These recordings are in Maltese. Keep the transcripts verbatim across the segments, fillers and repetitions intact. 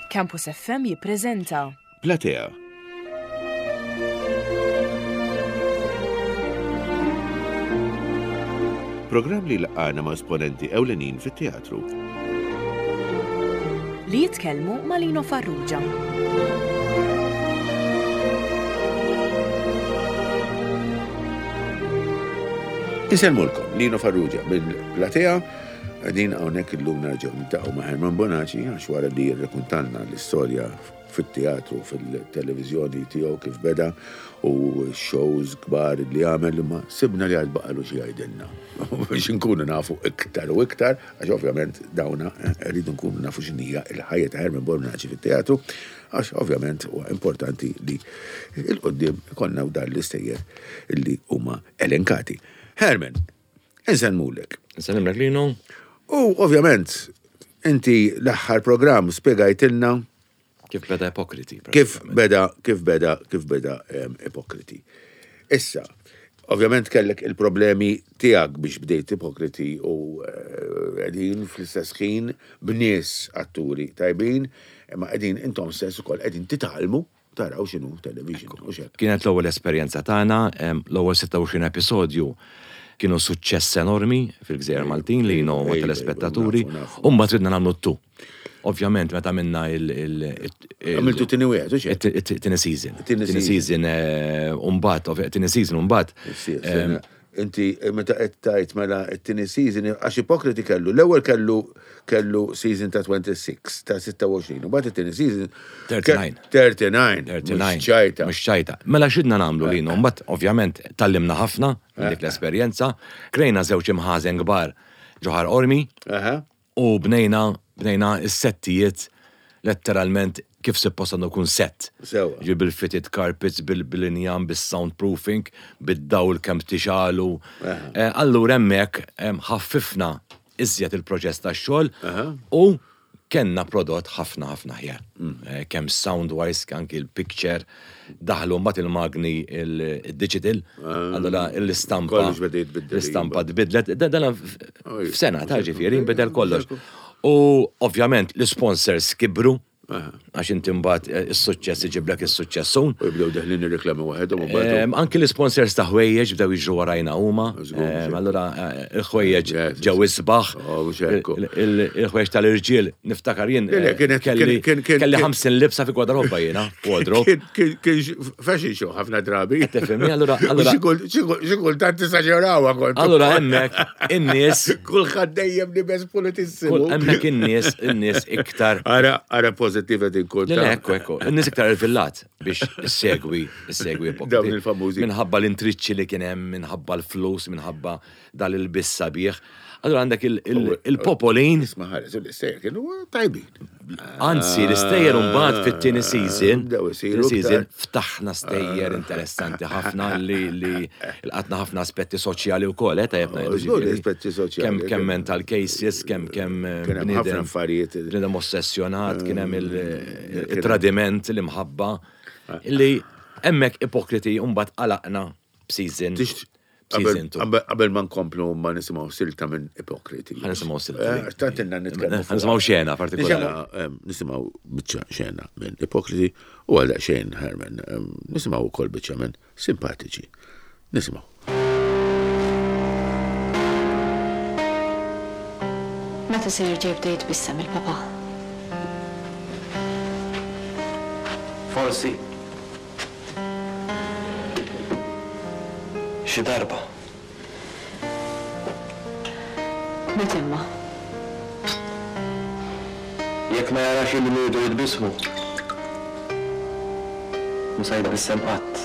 Campus F M jippreżenta Platea. Programm li laqana ma' esponenti ewlenin fit-teatru. li jitkellmu ma' Lino Farrugia. Inselmulkom, Lino Farrugia mill-Platea, għadin għonek il-lum narġaw nittaqaw ma' Herman Bonaci, għax wara li jirrekuntanna l-istoria fit-teatru, fil-televizjoni tiegħu kif beda u shows kbar li għamel ma sibna li għad baqalu xi jgħidilna. Biex nkunu nafu iktar u iktar, għax ovvjament dawna rridu nkunu nafu x'inhija il-ħajja ta' Herman Bonaci fit-teatru, għax ovvjament huwa importanti li il-qoddim konna u dan l-istejjer li huma elenkati. Herman, inselmulek. Inselmulek Lino. U ovvjament, inti l-aħħar programm spiegajtilna Kif beda Ipokriti. Kif beda, kif beda, kif beda um, Ipokriti. Issa, ovvjament kellek il-problemi tiegħek biex bdejt Ipokriti u għedin uh, fl-istess ħin b'nies atturi tajbin, imma qegħdin intom stess ukoll qegħdin titgħallmu taraw x'inhu television u x'hekk. Kienet l-ewwel esperjenza tagħna, l-ewwel sitta u għoxrin episodju kienu suċċess enormi fil-Gżejjer Maltin li jienu ma' telespettaturi, u mbagħad ridna nagħmlu t-tu. Ovvjament, meta minna il- Għamiltu tini wieħed, u x'hekk? Tini season. Tini season umbat, tini season umbat. Inti meta qed tajt mela t-tieni season għax Ipokriti kellu, l-ewwel kellu kellu season ta' twenty-six ta' sitta u għoxrin, u bagħad it-tieni season thirty-nine. thirty-nine. thirty-nine. Mhux ċajta. Mhux ċajta. Mela xidna nagħmlu linu, mbagħad ovvjament tallimna ħafna minn dik l-esperjenza, krejna żewġ imħażen kbar ġoħar Ormi u bnejna bnejna s-settijiet letteralment kif suppost għandu kun set. Sewa. Ġi bil-fitted carpets, bil-injam, bil-soundproofing, bid-dawl kem tixalu. Allura hemmhekk ħaffifna iżjed il-proċess tax-xogħol u kenna prodott ħafna ħafna ħjar. Kemm sound-wise, anki il-picture, daħlu mbagħad il-magni il-digital, allura l-istampa. Kollox bedejt bidlet. L-istampa tbidlet, dan f'sena ta' ġifieri nbidel kollox. U ovvjament l-sponsors kibru, għax inti mbagħad is-suċċess iġiblek is-suċċessun. U jibdew deħlin ir-reklami waħedhom u mbagħad. Anki l-sponsors ta' ħwejjeġ bdew jiġru warajna huma. Allura il-ħwejjeġ ġew isbaħ. Il-ħwejjeġ tal-irġiel niftakar jien kelli ħamsin libsa fi gwadarobba jiena, wardrob. Kien fashion show ħafna drabi. Tifhimni allura allura xi kultant tisaġerawha kont. Allura hemmhekk in-nies kulħadd dejjem libes politissimu. Hemmhekk in-nies in-nies iktar. Ara ara positivity kulta. Le, ekku, ekku. N-nis iktar il-villat biex segwi, segwi Dawn il-famużi. Minħabba l-intriċċi li kien hemm, minħabba l-flus, minħabba dal-il-bissa bieħ. Allora għandek il-popolin. Isma' ħares, l-istejjer kienu tajbin. Anzi, l-istejjer mbagħad fit-tieni season, Bdew isiru season ftaħna stejjer interessanti ħafna li l-qatna ħafna aspetti soċjali wkoll, eh tajjeb ngħidu. Żgur aspetti soċjali. Kemm kemm mental cases, kemm kemm Kien hemm ħafna affarijiet. bniedem ossessjonat, kien hemm il-tradiment li mħabba li hemmhekk Ipokriti mbagħad qalaqna b'season. Qabel ma nkomplu ma nisimgħu silta minn Ipokriti. Ħa nisimgħu silta. Tant inna nitkellmu. Ħa nisimgħu xena partikolari. Nisimgħu biċċa xena minn Ipokriti u għal xejn Herman. Nisimgħu wkoll biċċa minn simpatiċi. Nisimgħu. Meta se jerġa' jibda jitbissem il-papa? Forsi. Xi darba. Meta imma? Jekk ma jarax li jridu jitbismu. Mhux se jitbissem qatt.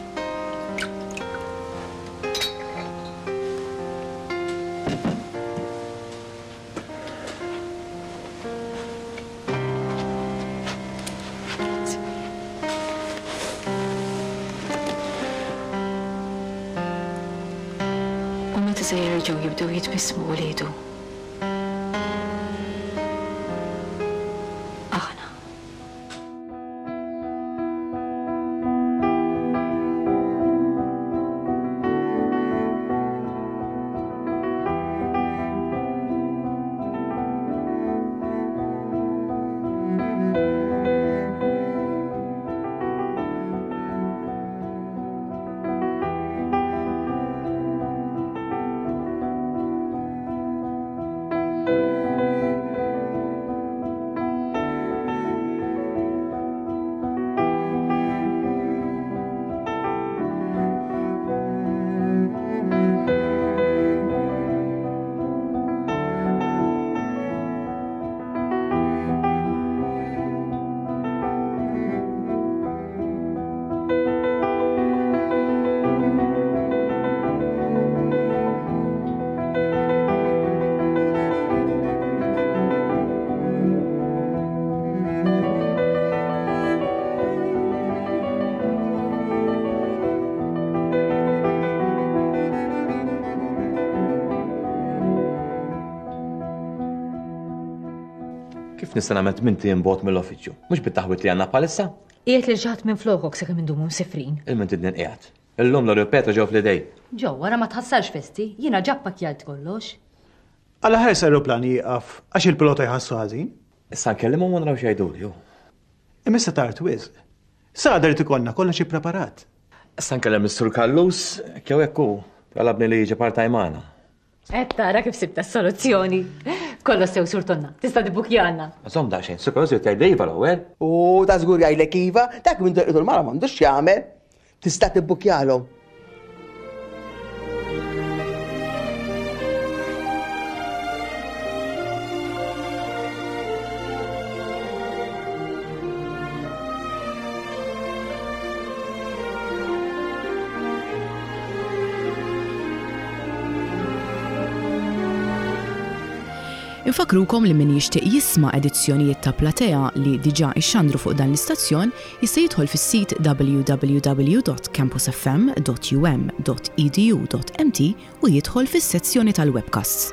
Se jerġgħu jibdew jitbissmu wlidu. Aħna. Nista' nagħmel minti imbagħad mill-uffiċċju. Mhux bit-taħwit li għandna bħalissa. Qiegħed li ġaħat minn flokok sakemm indumu msifrin. Il-ment id-dien qiegħed. Illum l-Ripeto ġew fl-idej. Ġew wara ma tħassarx festi, jiena ġabbak jgħid kollox. Alla ħares aeroplan jieqaf għax il-pilota jħassu ħażin. Issa nkellimhom u naraw x'jgħiduli hu. Imissa tard wisq. Sa darit ikollna kollha xi preparat. Issa nkellem Mister Kallus, kjew hekk hu, talabni li jiġi part-time magħna. Qed tara kif sibta s-soluzzjoni. Kollox sew surtonna, tista' tibbukjanna. Żomm daqsxejn, Sur jgħid iva l-ewwel. U ta' żgur jgħidlek iva, dak minn deqqitu l-mara m'għandux jagħmel. Tista' tibbukjalhom. Infakrukom li min jixtieq jisma' edizzjonijiet ta' Platea li diġà ixxandru fuq dan l-istazzjon jista' jidħol fis-sit w w w dot campus f m dot u m dot e d u dot m t u jidħol fis-sezzjoni tal-webcasts.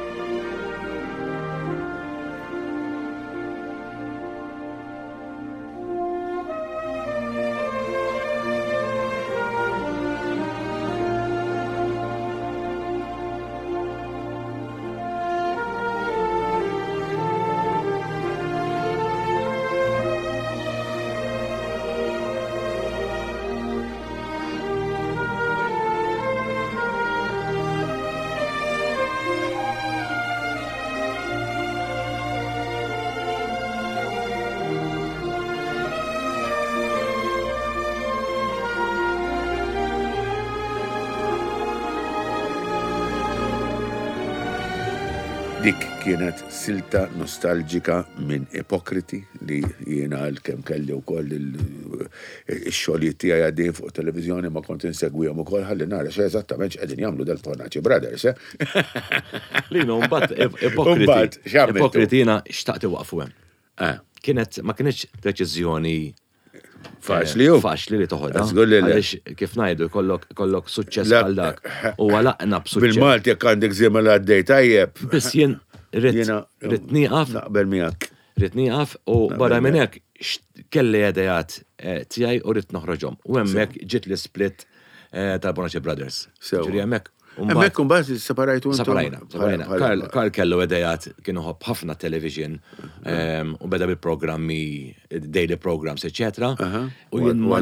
Dik kienet silta nostalġika minn Ipokriti li jiena għal-kem kelli wkoll il-xogħlijiet tiegħi għaddejjin fuq televiżjoni ma kont insegwihom ukoll ħalli nara x'eżattament x'qegħdin jagħmlu dal-Tonaci Brothers, eh? Lino mbagħad Ipokriti. Ipokriti jiena xtaqt iwaqfu hemm. Kienet ma kienx deċiżjoni faċli hu. Faċli li toħodha. Għaliex kif ngħidu kollok suċċess bħal dak. U għalaqna b'suċċess. Bil-Malti jekk għandek żiemel għaddej tajjeb. Biss jien rid nieqaf. Naqbel miegħek. Rid nieqaf u barra minn hekk kelli idejat tiegħi u rid noħroġhom. U hemmhekk ġiet li split tal-Tonaci Brothers. Ġieri hemmhekk. Hemmhekk imbagħad separajtu intom. Separajna, separajna. Karl kellu idejat kienu ħobb ħafna television u beda bil-programmi, daily programs, eċetera. U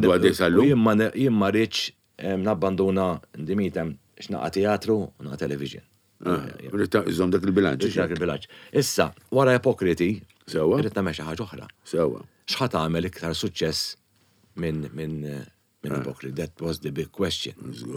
jien ma rridx nabbanduna ndimitem x'naqa' teatru u naqa' television. Rrid iżomm dak il-bilanċ. Dak il-bilanċ. Issa, wara Ipokriti, rrid nagħmel xi ħaġa oħra. Sewwa. X'ħadd tagħmel iktar suċċess minn minn minn Ipokriti? That was the big question.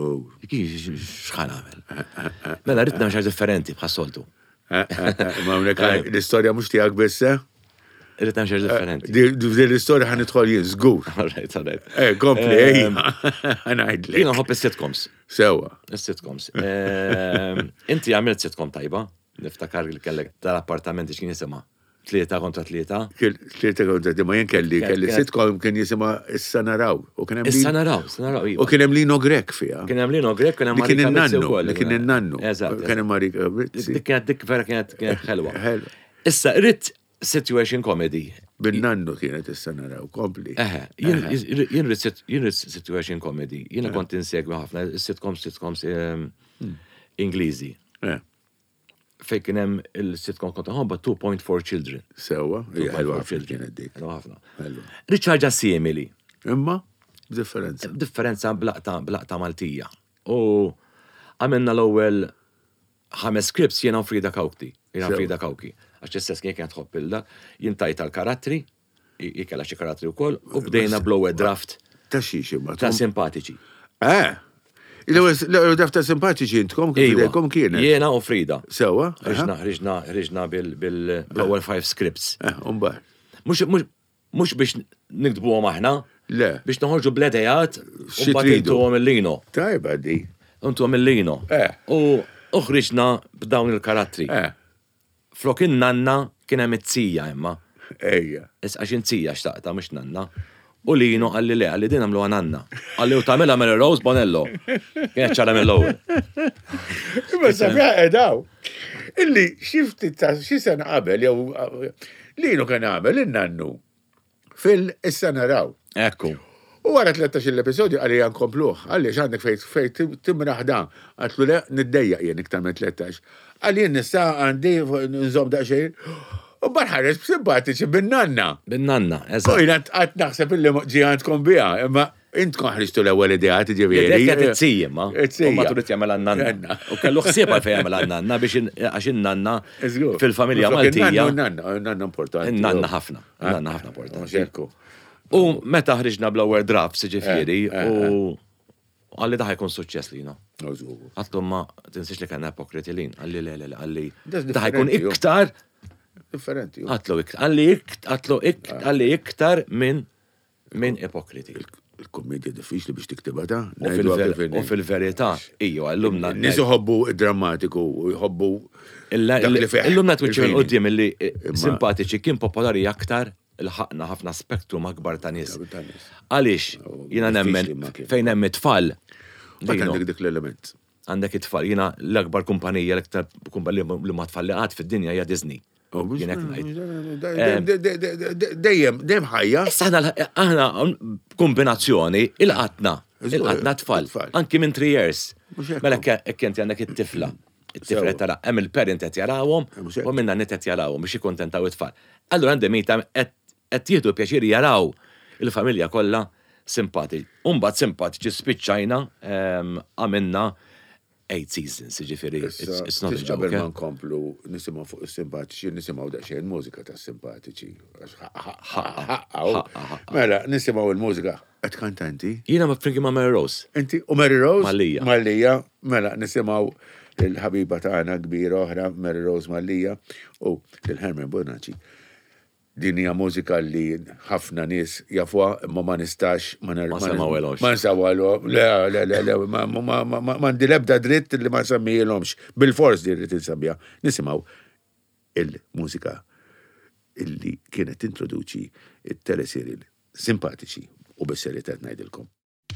X'ħan għamel? Mela rrid nagħmel xi differenti bħas-soltu. Ma hawnhekk l-istorja mhux tiegħek biss, eh? Rrid nagħmel xi differenti. Din l-istorja ħan nidħol jien żgur. All right, all right. Eh, kompli ejja. Ngħidlek. Jiena nħobb is-sitcoms. Sewwa. Is-sitcoms. Inti għamilt sitcom tajba, niftakar li kellek tal-appartamenti x'kien jisimha. Tlieta kontra tlieta. Tlieta kontra tlieta, ma jien kelli, kelli sitcom kien jisimha Issa naraw. Issa naraw, issa naraw. U kien hemm Lino Grek fiha. Kien hemm Lino Grek, kien hemm Marika Brizzi wkoll. Kien in-nannu. Eżatt. Kien hemm Marika Brizzi. Dik kienet dik vera kienet kienet ħelwa. Issa rrid situation comedy. Bin-nannu kienet Issa naraw, kompli. Eħe, jien rrid situation comedy. Jiena kont insegwi ħafna sitcoms sitcoms Ingliżi. Fej kien hemm il-sitcom kont ħobba two point four children. Sewwa, hija ħelwa children dik. Ħafna. Riċarġa simili. Imma b'differenza. Differenza blaqta blaqta Maltija. U għamilna l-ewwel ħames scripts jiena Frida Kawki. Jiena Frida Kawki. Għax istess kien kienet tħobb il-dak, jien tajta l-karattri, jikella xi karattri wkoll, u bdejna bl-ewwel draft. Ta' xi ma ta' simpatiċi. Eh. Il-ewwel draft ta' simpatiċi intkom kif kienet. Jiena u Frida. Sewwa. Ħriġna ħriġna ħriġna bil-ewwel five scripts. Eh, mbagħad. Mhux mhux biex nikdbuhom aħna. Le. Biex noħorġu bledejat u mbagħad intuhom il-lino. Tajba di. Intuhom il-lino. U ħriġna b'dawn il-karattri. Flok in-nanna kien hemm it-tija imma. Ejja. Issa għax inzija xtaqta mhux nanna. U Lino għalli le, għalli din għamlu għananna. Għalli u tamela Mary Rose Bonello. Kienet ċara mill-ewwel. Imma sabiħa edaw. Illi xifti ta' xi sena qabel jew li jienu kien għamel in-nannu fil-issa naraw. Ekku. U wara tlettax l-episodju għalli għan kompluħ, għalli xandek fejt fejt timraħda, għatlu le niddejja jien iktar minn tlettax. Għalli jien nista għandi nżom daqxejn, u barħares b'simpatiċi bin-nanna. Bin-nanna, U eżatt. jina għat naħseb illi ġiħantkom bija, imma intkom ħriġtu l-ewwel idea ġifieri. Jek qed it-sijjem, ma. It-sijjem. U ma turid jagħmel għan-nanna. Nanna. U kellu ħsieb għalfejn jagħmel għan-nanna biex in- għax in-nanna Eżgur. fil-familja Flok Maltija. in-nanna, in-nanna, in-nanna importanti. In-nanna ħafna, in-nanna ħafna importanti. Xekku. U meta ħriġna bl-ewwel drafts ġifieri Eh, eh, u għalli daħ jkun suċċess lina. Użgur. Għatlu ma tinsiex li kien ipokriti lin, għalli le le le, għalli Das daħ jkun differenti, jo. iktar, Differenti. jo. għatlu iktar, għalli iktar, għatlu iktar, għalli iktar minn minn ipokriti. Il-kommedja diffiċli biex tiktibha da. U fil-ver- u fil-verità, iju, għallumna. Nis jħobbu drammatiku u jħobbu dak li feħ. Illumna twitċu il-feeling. l-qoddim illi Imma- simpatiċi kien popolari aktar il-ħakna ħafna spektrum akbar ta' nis. Ta' nies. Għalix, jina nemmen diffiċli ma kien. fejn hemm it-tfal. Ma Dino, għandek dik l-element. għandek it-tfal, jina l-akbar kumpanija, l-aktar kumpanija li ma tfalli għad fid-dinja hija Disney. Jien hekk ngħid. Dejjem, dejjem ħajja. Issa aħna aħna kombinazzjoni il-qatna, il-qatna tfal, tfal. anki minn three years. Mhux hekk. Mela kien għandek it-tifla. It-tifla Sewa. tara, hemm il-parent qed jarawhom Mhux hekk. u minna nit qed jarawhom biex jikkontentaw it-tfal. Allura għandhem mita qed jieħdu pjaċir jaraw il-familja kollha simpati. Umbagħad simpatiċi spiċċajna ehm, għamilna eight seasons, ġifieri. It's it's not a joke. Qabel ma eh? nkomplu nisimgħu fuq is-simpatiċi, nisimgħu daqsxejn mużika tas-simpatiċi. Mela, nisimgħu il-mużika qed kantanti. Jiena ma frinki ma' Mary Rose. Inti u Mary Rose? Mallija. Mallija. Mela, nisimgħu il-ħabiba tagħna kbira oħra, Mary Rose Mallija, u il-Herman Bonaci. Din hija mużika li ħafna nies jafuha imma ma nistax ma nar- Ma semawelhomx. Ma nsawalhom. Le, le, le, le, ma ma ma ma ma għandi l-ebda dritt li ma nsemmihilhomx. Bil-fors di rrid insemmija. Nisimgħu il-mużika illi kienet introduċi it-teleserial simpatiċi u bis-serjetà ngħidilkom.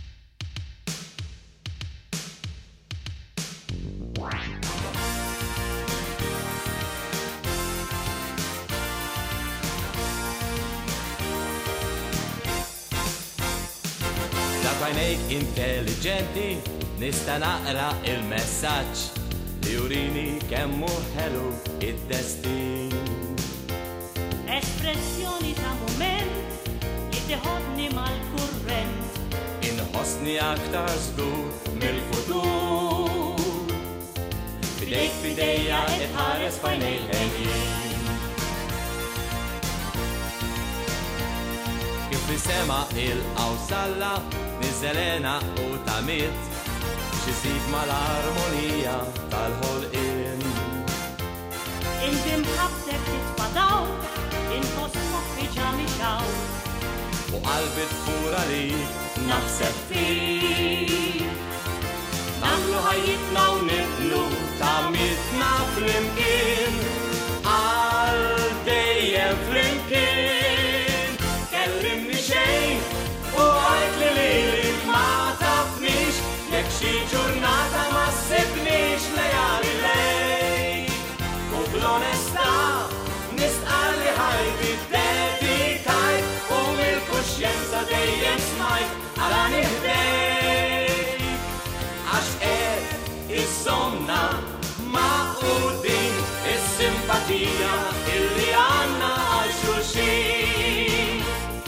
Għajnejk intelligenti, nista naqra il-messaġġ li jurini kemmu ħelu id-destin. Espressjoni ta' moment, jittiħodni mal-kurrent. Inħossni aktar żgur mill-futur. Fidejk fidejja itħares fajnejk ħejjin. Kif nisema il-qawsalla, nizzelena u tamit, xisib mal-armonija tal-ħolqin. Inti mħabtek titfadaw, inħoss moħħi ġami xaw. U qalbi tfura li naħseb fi. Namlu ħajjitna u nibnu tamitna flimkien. Għal dejjem flimkien. Kellimni xejn u għajt li li ma tafnix. Jek xi ġurnata ma sibnix lejali lej. U bl-onesta nistqalli ħajbi dedikajt u mill-kuxjenza dejjem smajt għala nihdejk. Għax qed is-somna ma' u din is-simpatija illi għanna għal xulxin.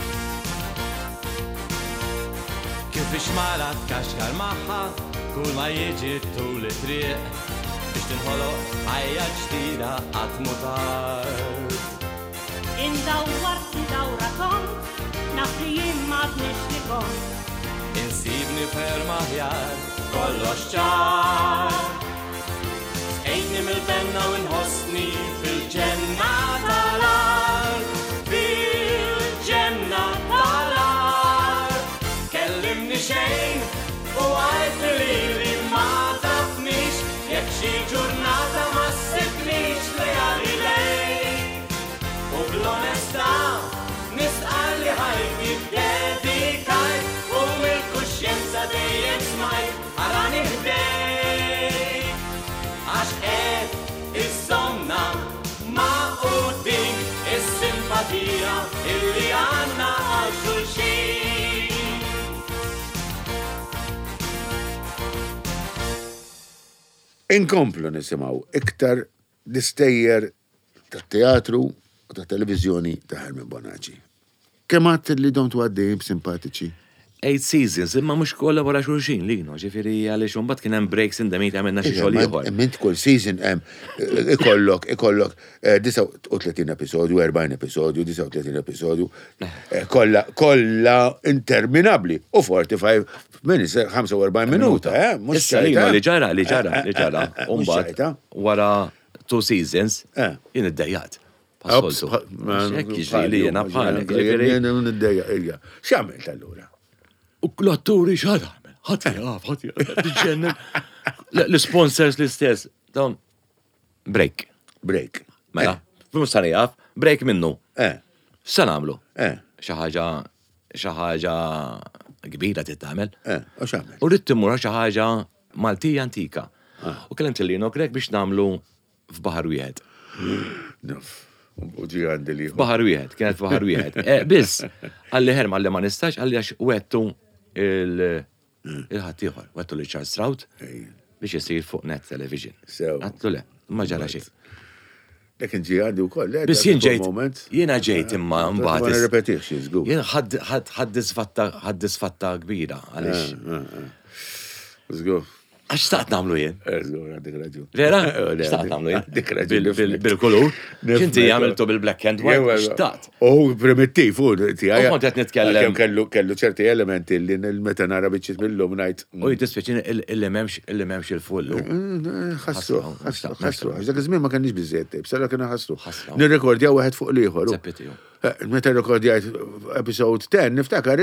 Kif ixmara tkaxkar maħħa kull ma jiġi tul it-triq biex tinħoloq ħajja ġdida qatt mu tard. Indawwart dawra kont, naf li jien m'għadniex li kont. Insibni ferm aħjar kollox ċar. Skejtni mill-benna u nħossni fil-ġenna tal-art. Fil-ġenna tal-art. Kellimni xejn u għajt li li ma tafnix. Jek xi ġurnata ma sibnix lejali lej. U bl-onesta nistqalli ħajti dedikajt u mill-kuxjenza dejjem smajt għara nihdej. Inkomplu nisimaw iktar distejjer ta' teatru u ta' televizjoni ta' Herman Bonaci. Kemm għadt li dom tgħaddej b'simpatiċi? Eight seasons, imma mux kolla wara xulxin li, no, ġifiri għalix un bat kien hemm breaks in the meet għamilna xi xogħol ieħor. Mint kull season hemm ikollok ikollok tisa' u tletin episodju, erbgħin episodju, tisa' u tletin episodju, kollha kollha interminabbli u forty-five minutes, ħamsa u erbgħin minuta, eh? Mhux ċajta. Li ġara, li ġara, li ġara. U mbagħad wara two seasons jien iddejjat. Hekk jiġri li jiena bħalek, ġifieri. Jiena niddejjaq ilja. X'għamilt allura? U l-atturi xħad għamil, ħat jgħaf, ħat jgħaf, l-sponsors l-istess, dawn, break. Break. Mela, f'mu san jgħaf, break minnu. Eh. San għamlu. Eh. Xaħġa, xaħġa kbira tittamel. Eh, u x'għamel? U rrid timmura xaħġa Maltija antika. U kellim tillino grek biex namlu f'baħar wieħed. Nuf. U ġi għandi li. Baħar wieħed, kienet baħar wieħed. Biss, għalli ħerma għalli ma nistax, għalli għax wettu il-ħattijħor, wettu li Charles Stroud biex jisir fuq net television. Għattu le, ma ġara xie. Lekin ġi għandi u koll. Biss jien ġejt, jiena ġejt imma mbaħt. Ma repetix, jizgu. Jien ħaddisfatta kbira, għalix. Zgu. Għax staqt namlu jien? Zgu, għandik raġun. Vera? Staqt namlu jien? Dik raġun. Bil-kulur? Xinti għamiltu bil-black and white? Xtaqt? U primittiv, u ti għaj. U kontet nitkellem. Kellu ċerti elementi li meta nara biċċit mill-lum najt. U jittispeċin il-li memx il-fullu. Ħassru, ħassru. Dak iż-żmien ma kenniex biżżejjed, b'sara kienu ħassru. Nirrekordjaw wieħed fuq l-ieħor. Meta rekordjajt episode ten, niftakar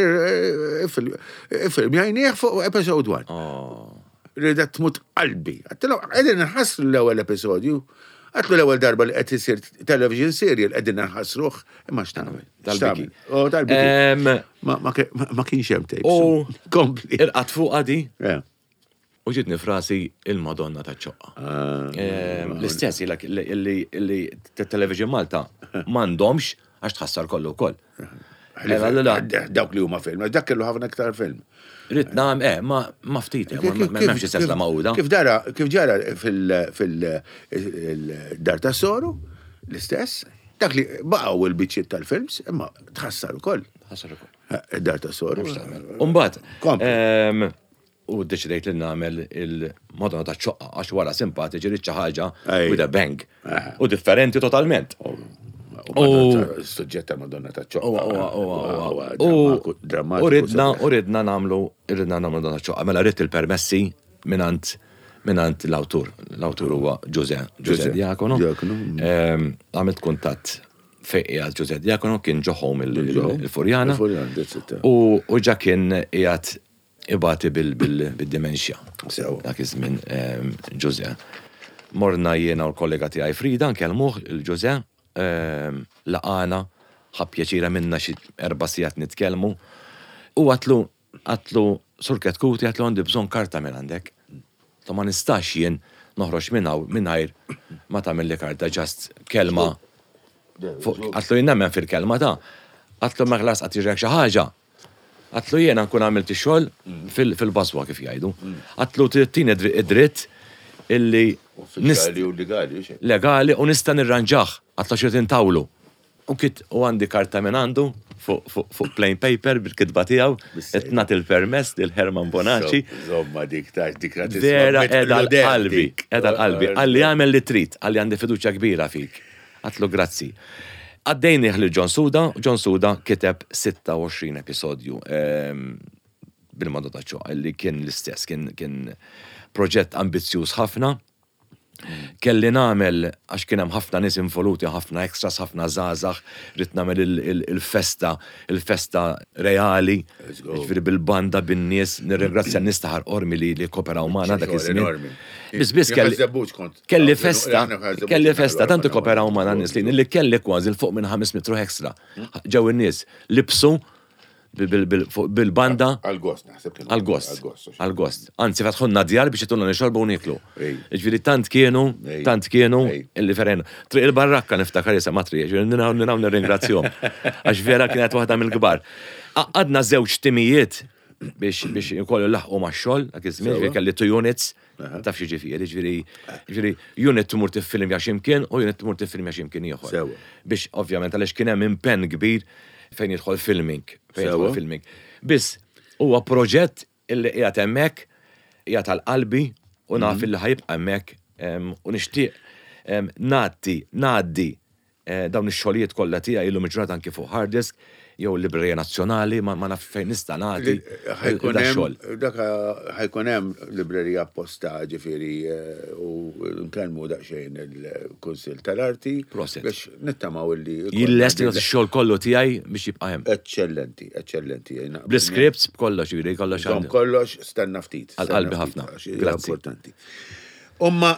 il-film jgħajnieħ fuq episode one. Ridet tmut qalbi. Għattilaw, għedin nħassru l-ewel episodju, għatlu l-ewel darba li għed jisir television serial, għedin nħassruħ, imma xtamil. Tal-biki. O, tal-biki. Ma kienx hemm tapes. U, kompli. Irqat fuq għadi, u ġitni frasi il-Madonna ta' ċoqqa. L-istess, illi television Malta mandomx għax tħassar kollu koll. Dawk li huma film, dak kellu ħafna iktar film. Ritna, eh, ma ftit, ma memx sesla mawda. Kif dara, kif ġara fil-dar ta' soru, l-istess, dak li baqaw il-biċċiet tal-films, imma tħassar ukoll. Tħassar ukoll. Dar ta' soru. Umbat, u d-deċidejt li nagħmel il-Madonna ta' ċoqqa għax wara simpatiċi rid xi ħaġa with a bang. U differenti totalment. Suġġett tal-Madonna ta' ċoqqa. U ridna, u ridna namlu, ridna namlu Madonna ta' ċoqqa. Mela rid il-permessi minant minant l-awtur. L-awtur huwa Giuse Diacono. Għamilt kuntatt fejqija Giuse Diacono, kien ġoħom il-Furjana. U ġa kien qiegħed ibati bil-dimensja. Dak iż-żmien Giuse. Morna jiena u l-kollega tiegħi Frida nkellmuh il-Giuse. Laqana, ħab pjaċira minna xi erba' sigħat nitkellmu. U għatlu, għatlu surket kuti għatlu għandi bżon karta minn għandek. Ta' ma nistax jien noħroġ minnaw minnajr ma tagħmel li karta ġast kelma. Għatlu jien nemmen fil-kelma ta' għatlu maħlas għat jiġrek xi ħaġa. Għatlu jiena nkun għamilt ix-xogħol fil-baswa kif jgħidu. Għatlu tini id-dritt illi Legali u legali. Legali u nista' nirranġaħ għatla xi tintawlu. U kit u għandi karta minn għandu fuq plain paper bil-kitba tiegħu qed nagħti il-permess lil Herman Bonaci. Żomma dik ta' dik vera qiegħda l-qalbi, qiegħda l-qalbi. Għalli għamel li trid, għalli għandi fiduċja kbira fik. Għatlu grazzi. Għaddejnieh lil John Suda, John Suda kiteb sitta u għoxrin episodju bil-Madonna ta' ċoqqa li kien l-istess, kien proġett ambizzjuż ħafna. Kelli nagħmel għax kien hemm ħafna nies involuti, ħafna extras, ħafna żgħażagħ, rid nagħmel il-festa, il-festa reali, jiġifieri bil-banda bin-nies, nirringrazzja n-nies ta' Ħarqormi li koperaw magħna dak iż-żmien. Biss biss kelli festa, kelli festa, tant koperaw magħna n-nies li kelli kważi l fuq minn ħames mitru extra. Ġew in-nies libsu bil-banda għal-gost, naħseb għal-gost, għal-gost. Anzi, fatħunna djar biex jitulna nixorbu u niklu. Ġviri, tant kienu, tant kienu, illi ferena. Triq il-barrakka niftakar jisa matri, ġviri, ninaw ninaw nirringrazzjom. Għax vera kienet waħda mill-gbar. Għadna zewċ timijiet biex biex inkollu laħqu ma' xogħol dak iż-żmien, ġifieri kelli two units, taf xi ġifieri, ġifieri ġifieri unit tumur tiffilmja x'imkien u unit tumur tiffilmja x'imkien ieħor. Sewa. Biex ovvjament għaliex kien hemm impenn kbir fejn jidħol filming, fejn jidħol filming. Biss huwa proġett illi qiegħed hemmhekk, qiegħed għall-qalbi u naf illi ħajibqa' hemmhekk u nixtieq ngħaddi ngħaddi dawn ix-xogħlijiet kollha tiegħi illum il-ġurnata anke fuq hard disk jew Librerija Nazzjonali ma naf fejn nista' nagħti xogħol. Dak ħajkun hemm librerija apposta ġifieri u nkellmu daqsxejn il-Kunsill tal-Arti biex nittamaw illi jillest ix-xogħol kollu tiegħi biex jibqa' hemm. Eċċellenti, eċċellenti. Bl-scripts b'kollox ġifieri kollox għandu. kollox stenna ftit. Għal-qalbi ħafna. Grazzi. Importanti. Umma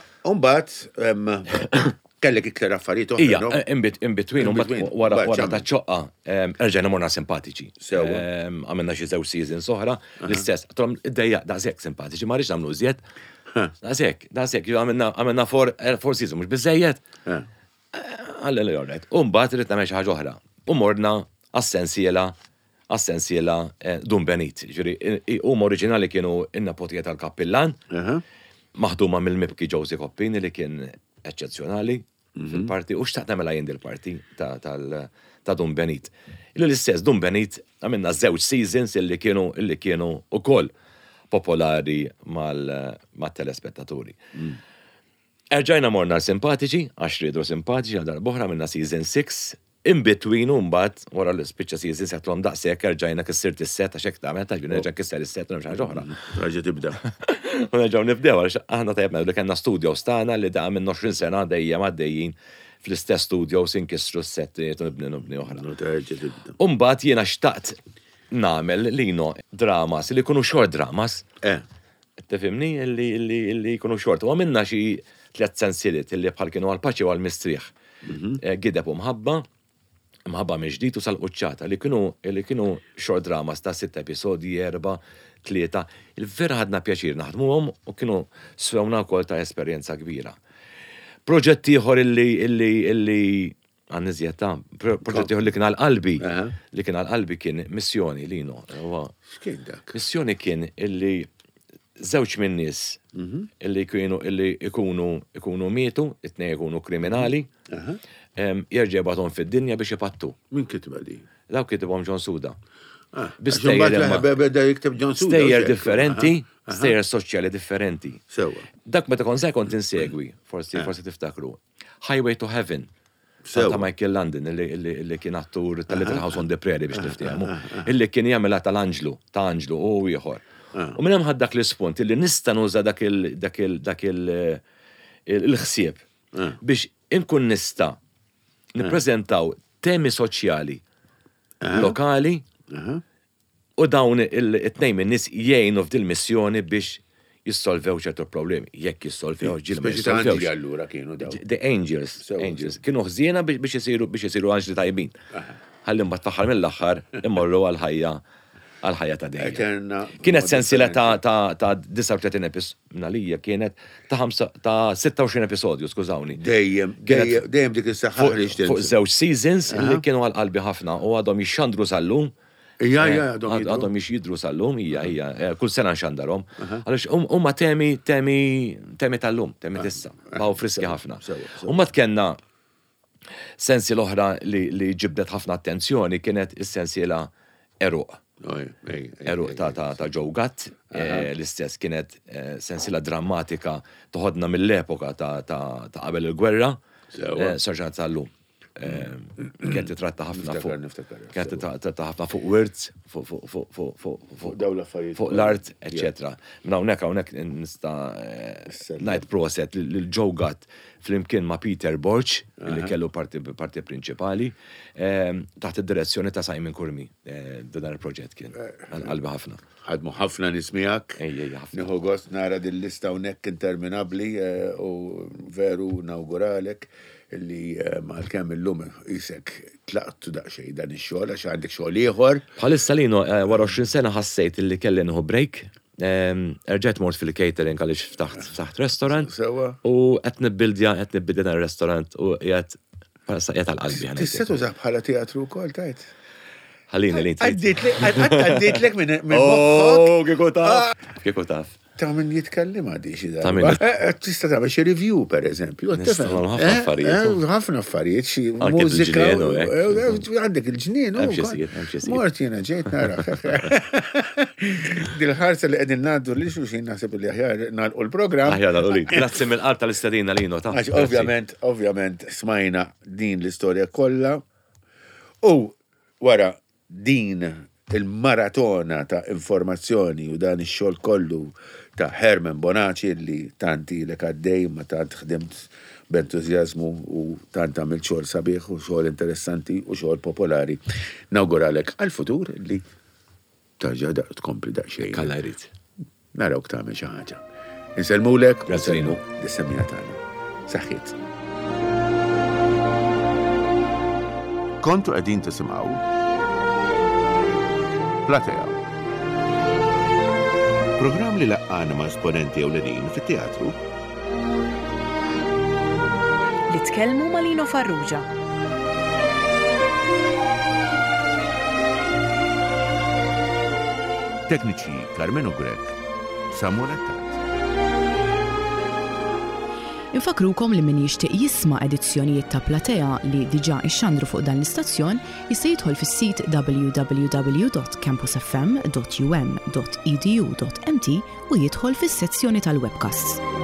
mbagħad kellek iktar affarijiet oħra. Ija, in between, wara ta' ċoqqa, erġajna morna simpatiċi. Għamilna xi żewġ seasons oħra, l-istess, trom id-dejja daqshekk simpatiċi, ma rridx nagħmlu iżjed. Daqshekk, daqshekk, għamilna four seasons, mhux biżejjed. Għalli li orret. U mbagħad irid nagħmel xi ħaġa oħra. U morna għas-sensiela għas-sensiela Dun Benit. Ġifieri huma oriġinali kienu in-napotija tal-Kappillan, maħduma mill-mibki Josie Koppini li kien eċċezzjonali fil-parti, u xtaqt nagħmilha jien il-parti ta' Dun Benit. Illu l-istess Dun Benit għamilna żewġ seasons illi kienu illi kienu ukoll popolari mal-telespettaturi. Erġajna morna simpatiċi, għax ridu simpatiċi għal darbohra minna season six, in between mbagħad wara l-spiċċa season setlhom daqshekk erġajna kissirt is-set għax hekk tagħmel ta' nerġa' kisser is-set u xi ħaġa oħra. Raġa tibda. U nerġgħu nibdew għax aħna tajjeb li kellna studios tagħna li da minn għoxrin sena dejjem għaddejjin fl-istess studios inkissru s-settijiet u nibni nibni oħra. U mbagħad jiena xtaqt nagħmel lino dramas li jkunu short dramas. Tifhimni li jkunu short. U għamilna xi tliet sensieliet illi bħal kienu għall-paċi u għall-mistrieħ. Gideb u mħabba, mħabba meġdijt u sal-quċċata li kienu li kienu short dramas ta' sitt episodi, erba, tlieta. Il-vera ħadna pjaċir naħdmuhom u kienu swewna wkoll ta' esperjenza kbira. Proġett ieħor illi illi illi għanniżjed ta' proġett ieħor li kien għall-qalbi li kien għall-qalbi kien missjoni lino. X'kien dak? Missjoni kien illi żewġ minn nies illi kienu illi ikunu ikunu mietu, it-tnejn ikunu kriminali. Jerġa' jibgħathom fid-dinja biex ipattu. Min kitba li? Dawk kitibhom John Suda. Beda jikteb John Suda. Stejjer differenti, stejjer soċjali differenti. Sewa. Dak meta kon se kont insegwi, forsi forsi tiftakru. Highway to Heaven. Ta' Michael Landon, illi kien attur tal-Little House on the Prairie biex niftehmu. Illi kien jagħmilha tal-Anġlu, ta' Anġlu u ieħor. U minn hemm ħadd dak l-ispunt illi nista' nuża dak il-ħsieb biex inkun nista' nippreżentaw temi soċjali lokali u dawn it-tnejn minn nies jgħinu f'dil missjoni biex jissolvew ċertu problemi. Jekk jissolvew ġil ma jissolvew. allura kienu daw. The Angels, Angels. Kienu ħżiena biex isiru biex isiru anġli tajbin. Ħalli mbagħad faħar mill-aħħar immorru għal-ħajja għal-ħajja ta' dejjem. Kienet sensiela ta' disa u tletin episodju, nalija kienet ta' sitta u għoxrin episodju, skużawni. Dejjem, dejjem dik is-saħħa fuq żewġ seasons li kienu għal-qalbi ħafna u għadhom jixxandru sal-lum. Ija, ija, għadhom jix jidru sal-lum, ija, ija, kull sena nxandarhom. Għaliex huma temi, temi, temi tal-lum, temi tissa, baw friski ħafna. Umma tkenna sensi l-oħra li ġibdet ħafna attenzjoni kienet is-sensiela Eruq. Eruq ta' Joe Gatt, l-istess kienet sensiela drammatika toħodna mill-epoka ta' qabel il-gwerra, sarġanat tal-lum. Kien titratta ħafna fuq kien titratta ħafna fuq words, fuq l-art, eccetera. Minn hawnhekk hawnhekk nista' ngħid proset lil Joe Gatt flimkien ma' Peter Borch li kellu parti prinċipali taħt id-direzzjoni ta' Simon Kurmi. Dan il-proġett kien qalbi ħafna. Ħadmu ħafna nismijak. Nieħu gost nara din-lista hawnhekk interminabbli u veru nawguralek illi mal-kemm illum isek tlaqtu daqsxejn dan ix-xogħol għax għandek xogħol ieħor. Bħalissa lino wara għoxrin sena ħassejt illi kelli nieħu break. Erġgħet mort fil-catering għaliex ftaħt ftaħt restaurant u qed nibbildja qed nibbildja dan ir-restaurant u qiegħed qiegħed għall-qalbi. Tista' tużah bħala teatru wkoll tajt? Ħallini li Għadditlek minn Oh, kieku taf. Kieku taf. Ta' minn jitkellem għaddi xi Ta' min- darba. Tista' tagħmel xi review pereżempju. Nistgħu nagħmlu ħafna affarijiet. Eh, Ħafna affarijiet, xi Anke mużika. bil-ġnien u hekk. eh, Għandek il-ġnien. Hemm u xi kon- sir, hemm xi sir. Mort jiena ġejt nara. Dil-ħarsa li qegħdin ngħaddu li xulxin naħseb li aħjar nagħlqu l-programm. Aħjar nagħlqu. Grazzi mill-qalb tal-istedina Lino ta'. Għax ovvjament, ovvjament smajna din l-istorja kollha u wara din il-maratona ta' informazzjoni u dan ix-xogħol kollu ta' Herman Bonaci li tanti li għaddej ma tant ħdimt b'entużjażmu u tant għamil xogħol sabiħ u xogħol interessanti u xogħol popolari. Nawguralek għal-futur li tarġa' da tkompli daqsxejn. Kalla jrid. Narawk tagħmel xi ħaġa. Insellmulek u Grazzi nsellmu Lino. dis-semmija tagħna. Saħħit. Kontu qegħdin tisimgħu Platea. Programm li laqqana ma' esponenti ewlenin fit-teatru Li tkellmu ma' Lino Farrugia. tekniċi Carmen Ugrek, Samuel Attat. Infakrukom li min jixtieq jisma' edizzjonijiet ta' Platea li diġà ixxandru fuq dan l-istazzjon jista' jidħol fis-sit w w w dot campus f m dot u m dot e d u dot m t u jidħol fis-sezzjoni tal-webcasts.